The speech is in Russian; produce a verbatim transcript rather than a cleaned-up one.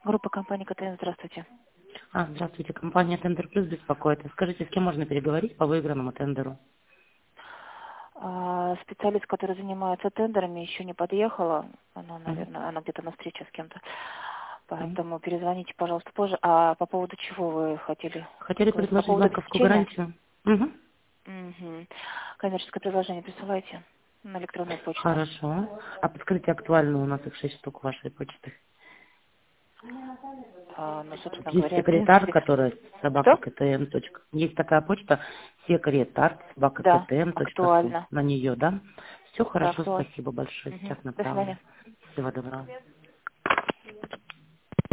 Группа компании КТН, здравствуйте. А, здравствуйте, компания Тендер Плюс беспокоит. Скажите, с кем можно переговорить по выигранному тендеру? А, специалист, который занимается тендерами, еще не подъехала. Она, Мгм. наверное, она где-то на встрече с кем-то. Мгм. Поэтому перезвоните, пожалуйста, позже. А по поводу чего вы хотели Хотели говорить? По предложить поводу банковскую обеспечения? гарантию. Угу. Угу. Коммерческое предложение присылайте на электронную почту. Хорошо. А подскажите, актуально у нас их шесть штук вашей почты. А, ну, собственно Есть говоря, в секретарь, принципе... которая собака Что? КТМ. точка. Есть такая почта, секретарь, собака Да, КТМ точка ру. актуально. На нее, да? Все Да, хорошо, актуально. спасибо большое. Угу. Сейчас До свидания. направлю. Всего доброго.